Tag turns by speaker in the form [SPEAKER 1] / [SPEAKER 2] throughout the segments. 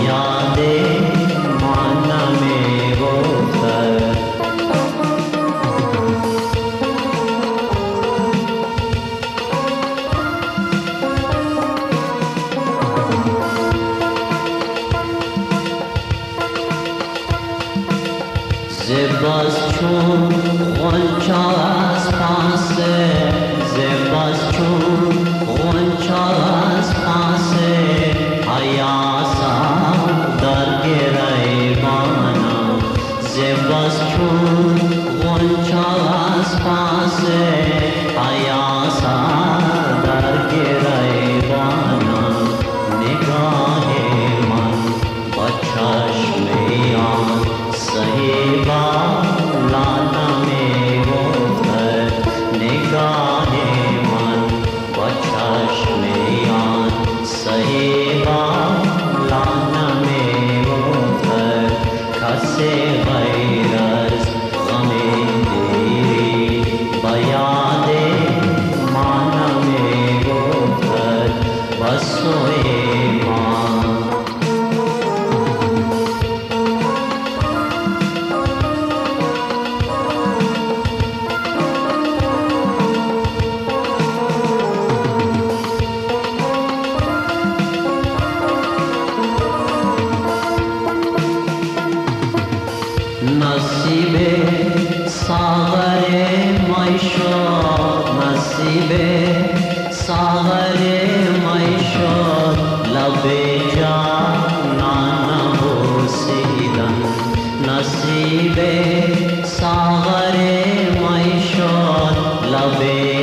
[SPEAKER 1] یاد مانم گفتر زباز چون غنچه از پاسه زباز چون غنچه از پاسه حیاسا در گریبانم زباز چون غنچه از پاسه حیاسا در گریبانم نگاه من با چشمیان صحیبا لانم گفتر نگاه من با چشمیان صحیبا لانم گفتر کسی غیر از غم دیری با یاد مانم گفتر با سوی من نصیب ساغر می شد نصیب ساغر می شد لب جانان بوسیدن نصیب ساغر می شد لب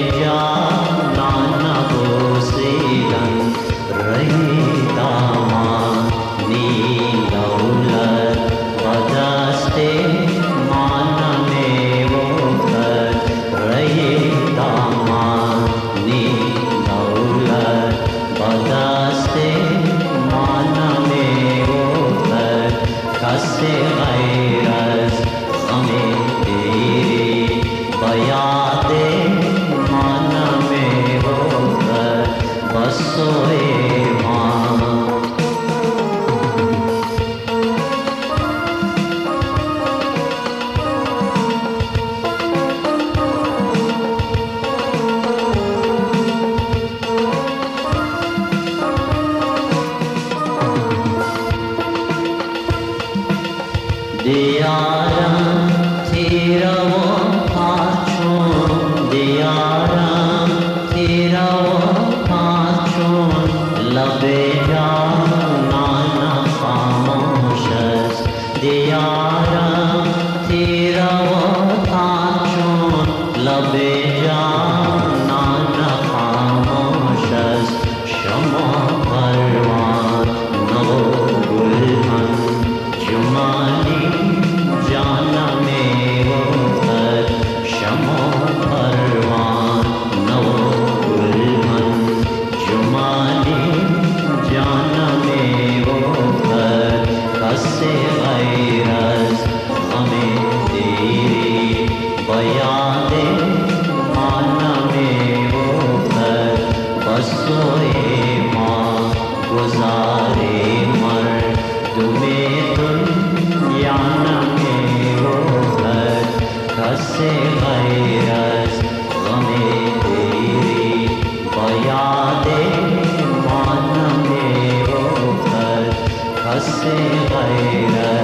[SPEAKER 1] جانان بوسیدن رہی دامانی دولت بدستے مانم گفتر رہی دامانی دولت بدستے مانم گفتر کسی غیر از غم دیری با یاد مانم گفتر بسوی من دیارم تیرا و پاچون دیارم تیرا و پاچون لب جانان خاموش است دیارم تیرا و پاچون لب جانان خاموش است شما پروان نو گلهن جمالی جانم گفتر شما پروان نو گلهن جمالی جانم گفتر کسی غیر از غم دیری با یاد مانم گفتر بسوی ما گذاری مردم دنیا نم گفتر کسی غیر از غم دیری با یاد مانم گفتر کسی غیر